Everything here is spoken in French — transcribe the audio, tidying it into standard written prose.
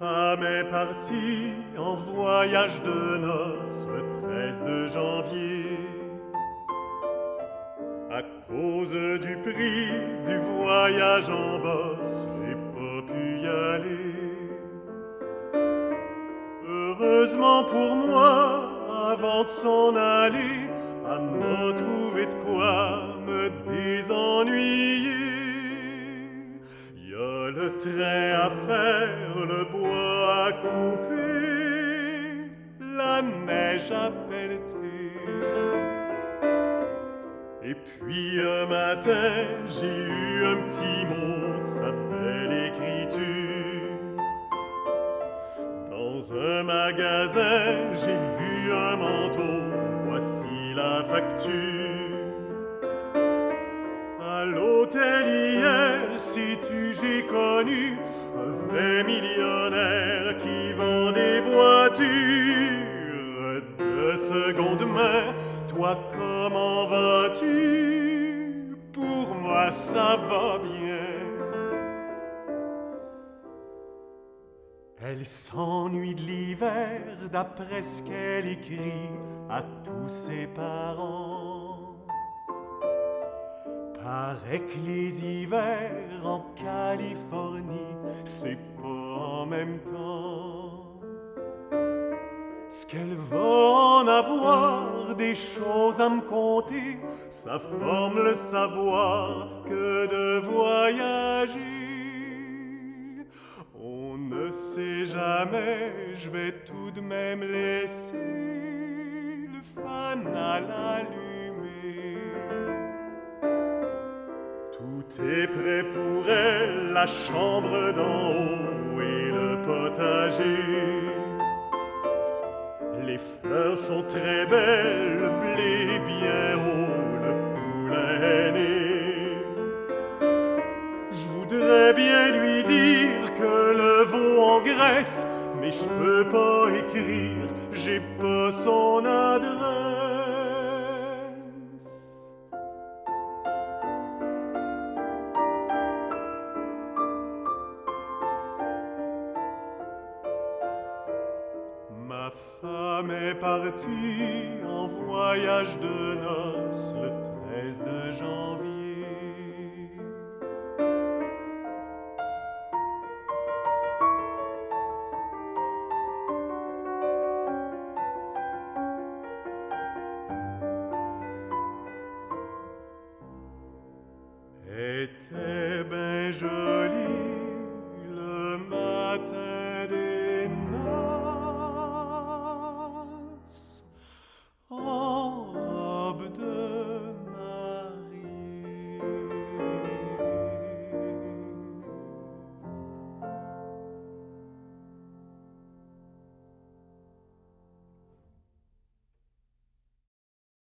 femme est partie en voyage de noces le 13 de janvier. À cause du prix du voyage en bosse, j'ai pas pu y aller. Heureusement pour moi, avant de s'en aller, elle m'a trouvé de quoi me désennuyer. Y a le train à faire, le bois à couper, la neige à pelleter. Et puis un matin, j'ai eu un petit mot de sa belle écriture. Dans un magasin, j'ai vu un manteau, voici la facture. À l'hôtel hier, sais-tu, j'ai connu un vrai millionnaire qui vend des voitures de seconde main. Toi, comment vas-tu? Pour moi, ça va bien. Elle s'ennuie de l'hiver, d'après ce qu'elle écrit à tous ses parents. Paraît que les hivers en Californie, c'est pas en même temps. Ce qu'elle va en avoir, des choses à me conter, ça forme le savoir que de voyager. On ne sait jamais, je vais tout de même laisser le fanal allumé. Tout est prêt pour elle, la chambre d'en haut et le potager. Les fleurs sont très belles, le blé bien haut, le poulain né. Je voudrais bien lui dire que le veau engraisse, mais je peux pas écrire, j'ai pas son adresse. Ma femme est partie en voyage de noces le 13 de janvier. Était ben jolie le matin